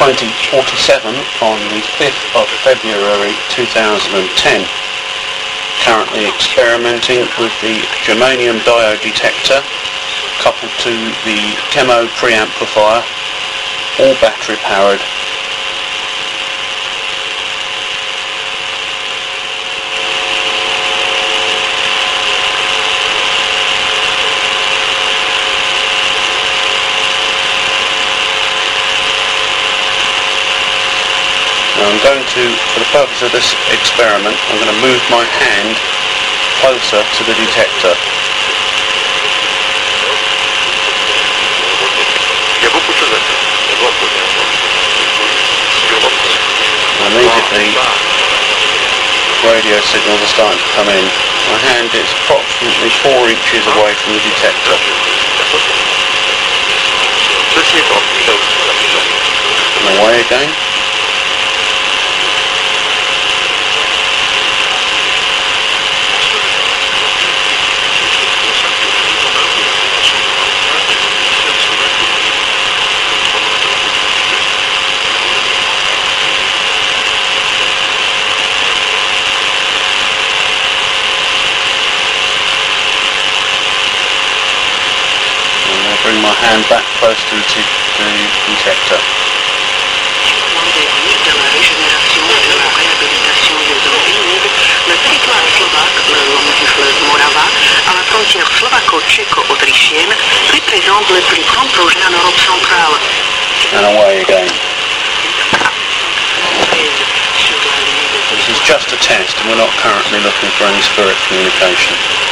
2047 on the 5th of February 2010. Currently experimenting with the germanium diode detector coupled to the Chemo preamplifier, all battery powered. For the purpose of this experiment, I'm going to move my hand closer to the detector. Immediately, radio signals are starting to come in. My hand is approximately 4 inches away from the detector. And away again. Bring my hand back close to the detector. And away again. This is just a test and we're not currently looking for any spirit communication.